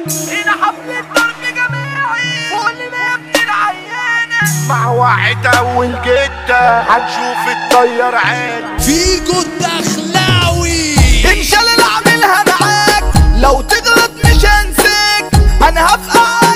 هنا حفلة ضرب جماعي كلنا يا ابن العيانة. مع واحد اول جدة هنشوف الطيار عالي فيجو الدخلاوي. انشال اعملها معاك لو تغلط مش هنساك، انا هبقى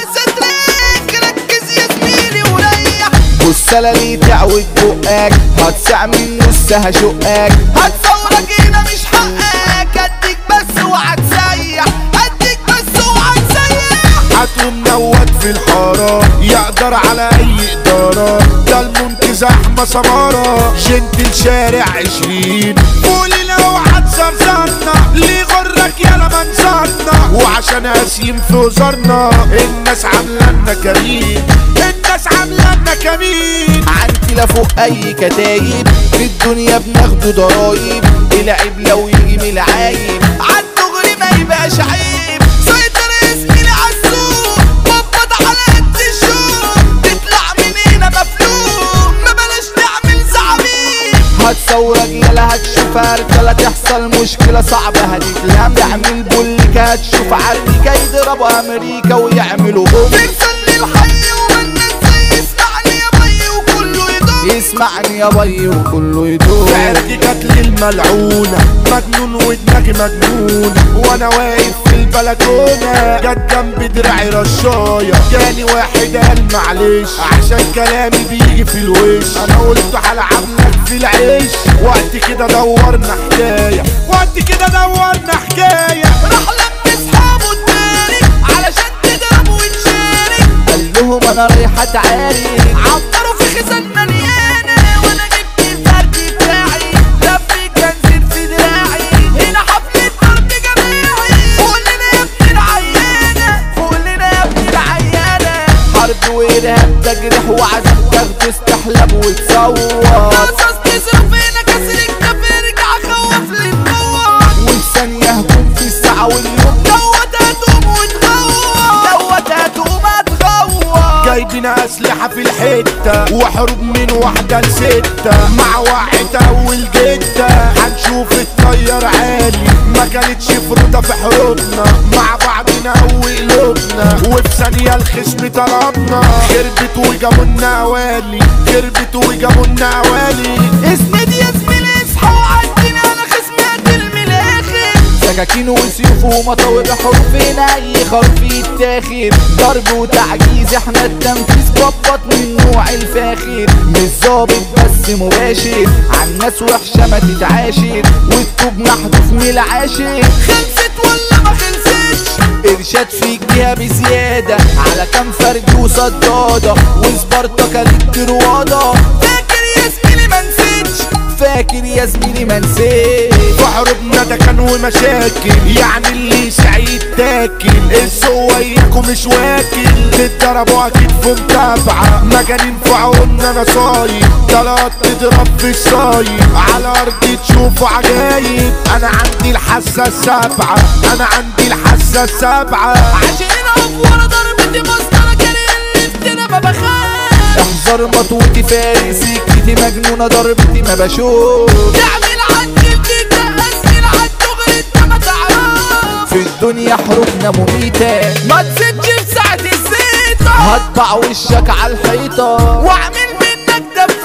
ستريك. ركز يا زميلي وريح، بص انا ليه تعوج بقك، هتسع من نص هشقك، هتصورك هنا مش حقك. اديك بس وهتسيح، اديك بس وهتسيح. هتقوم نوت في الحارة يقدر على اي ادارة، ده المنتج احمى سمارة جنت الشارع 20. قولي لو هتزرزرنا ليه غرك يالا منظرنا، وعشان قاسيين في وزارنا الناس عاملانا كريم، الناس عاملانا كمين. عنتي لا فوق اي كتايب في الدنيا بناخده ضرايب، العيب لو يجي من العايب عالدغري ما يبقاش عيب. سيطر اسمي عالسوق وبط على قد الشوق، تطلع من هنا مفلوق ما بلاش تعمل زعبيب. هتصورك يالا هتشوفها رجالة، تحصل مشكلة صعبة هتتلم. تعمل بوليك هتشوف عريكة يضربوا امريكا ويعملوا بوم. ترسل الحي والناس يسمعني يا بي وكله يدوم، يسمعني يا بي وكله يدوم. فعرتي قتل الملعونة مجنون ودماغي مجنون، وانا واقف في البلكونة جت جنب دراعي رشاية، جاني واحد قال معلش عشان كلامي بيجي في الوش، انا قلت هلعب لك في العيش. وقت كده دورنا حكاية، وقت كده دورنا حكاية. راح لم اصحابه التاني علشان تضرب وتشارك، قال لهم انا رايح اتعارك. عبروا في خزان مليانة وانا جبت الفرد بتاعي، لفيت جنزير في دراعي. هنا حفلة ضرب جماعي فوق لنا يا ابن العيانة، فوق لنا يا ابن العيانة. حرب وارهاب تجريح وعذاب تاخده استحلاب وتصور، رصاص تصرف هنا كسر الكف ارجع خوف للنور. والثانية هجوم في الساعة واليوم دوت هتقوم وتغور، دوت هتقوم هتغور. جايبين اسلحة في الحتة وحروب من واحدة لستة، مع واحد اول جدة هنشوف الطيار عالي. ما كانتش فرودة في حروبنا، مع بعضنا وقلوبنا وفي ثانية الخصم طلبنا. خربت وجابولنا اوالي، خربت وجابولنا اوالي. اسند يا زميلي اصحى وعدينا على خصمي هترمي الاخر، سكاكين وسيوف ومطاوي بحروفنا اي خرف يتاخد. ضرب وتعجيز احنا التنفيذ ببط من نوع الفاخر، مش ظابط بس مباشر عالناس وحشة ما تتعاشر، والطوب محذوف من العاشر. خلصت ولا ما خلصتش؟ ارشاد في الجهة بزيادة على كام فرد وصدادة، وسبارتا كانت روادة. فاكر يا زميلي ما نسيتش، فاكر يا زميلي ما نسيتش. في حروبنا ده كان ومشاكل، يعني اللي سعيد تاكل السوا اياكم مش واكل. تتضربوا اكيد في متابعة، مجانين في عوننا نصايب، طلعت تضرب في الصايب. على ارضي تشوفوا عجايب، انا عندي الحاسة السابعة، انا عندي الحاسة السابعة. عشان افورة ضربتي مسطرة كان اللي افتنا ما بخاف. احذر مطوتي فارسي كيتي مجنونة ضربتي ما بشوف. تعمل عدل كده اسمي عالدغري انت ما تعرف، في الدنيا حروبنا مميتة ما تزيدش في ساعة الزيطة. هطبع وشك عالحيطة واعمل منك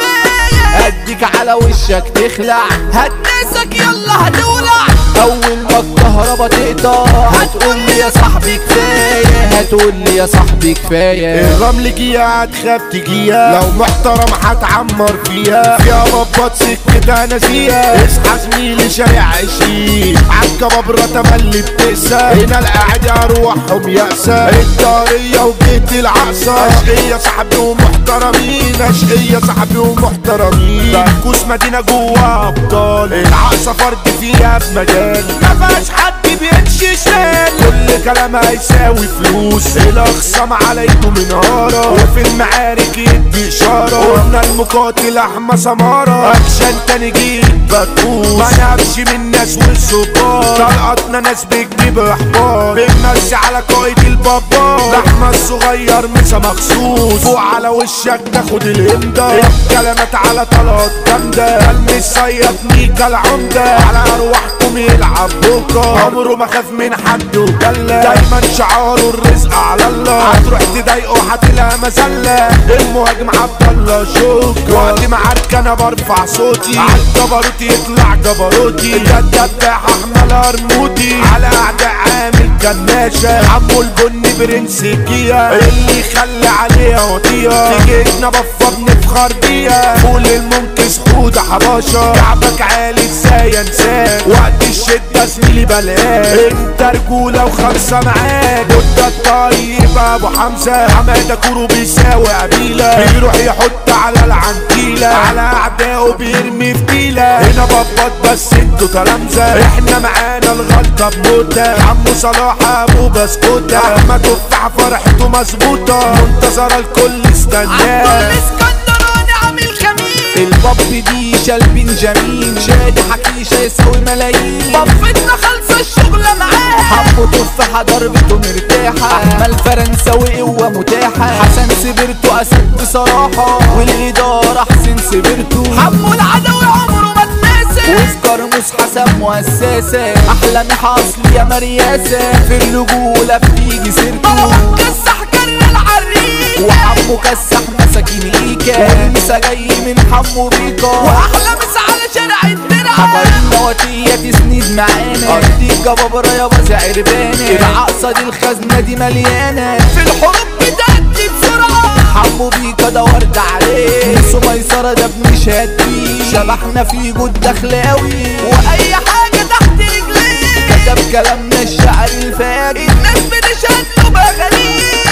دفاية، اديك على وشك تخلع هتناسك يلا هتولع. اول ما الكهربا تقطع هتقول لي يا صاحبي كفاية، هتقول لي يا صاحبي كفاية. الرمل جيها هتخاف تجيها، لو محترم هتعمر فيها، فيها بابات سكتها ناسيها. اصحى زميلي شارع 20 عالكبابرة تملي بتقسى، هنا القاعد اروحهم يأسى. الدارية وجيت العصا اشقية صاحبي ومحترمين، اشقية صاحبي ومحترمين. بكوس مدينة جوا ابطال، العصا فرد فيها بمجال، مفيهاش حد بيمشي شمال. كل كلام هيساوي فلوس، الاخصام عليكم منهارة، وفي المعارك يدي اشارة. قلنا المقاتل احمى سمارة، اكشن تاني جيت بتفوز. ما نبش من الناس والصبار، طلقتنا ناس بتجيب احبار. بنمشي على قائد البابار، لحمة الصغير مسا مخصوص. فوق على وشك تاخد الامداد، الكلمات على طلقات جامدة. كلمة صياد ميكا العمدة، على ارواحكم يلعب بكرة. عمره ما خاف من حد وجلة، دايما شعاره الرزق على الله، هتروح تضايقه هتلاقي مذلة. المهاجم عبد الله شوكة، وقت ما عارك انا برفع صوتي، عالجبروت يطلع جبروتي. ده الدباح احمل ارموتي، على اعداء عامل كناشة. عمو البني برنس الجية، اللي يخلي عليها وطية. تيجيتنا بفا بنفخر بيها، فول المنكس حودة حباشة. كعبك عالي ازاي انساك، وقت الشدة زميلي بلاك. انت رجولة وخمسة معاك، بودة الطيب ابو حمزة. حمادة كورو بيساوي قبيلة، بيروح يحط على العنتيلة، على اعدائه بيرمي في تيلة. هنا ببط بس انتوا تلامذة، احنا معانا الغلطة بموتة. عمو صلاح ابو بسكوتة، احمد تفاح فرحته مظبوطة. منتظرة الكل استناه، الاسكندراني عامل خميس. الباب دي شال جميل، شادي حكيشة يساوي ملايين. بفتنا خلص الشغلة معاه، حبه تفاحة ضربته مرتاحة. أحمل فرنساوي قوة متاحة، حسن سبرته أسد بصراحة. والإدارة حسين سبرته، حمو العدوي عمره ما تناسى. وسكرموس حسن مؤسسة. أحلامي حاصل يا مرياسة، في الرجولة بتيجي سيرته. مروان كسح كرر العريس، وحمو كسح مساكين إيكا. والمسا جاي من حمو بيكا، واحلى مسا على شارع الدرع. حبايبنا وتية تسند معانا، أرضيك بابرا يا بازع عربانة. العقصة دي الخزنة دي مليانة، في الحروب بتأدي بسرعة. حمو بيكا ده ورد عليه. نصه ميسرة ده ابن شهادتي، شبحنا في جود دخلاوي. واي حاجة تحت رجليه، كتب كلامنا الشعر الفاجر، الناس بتشهد له بغنيه.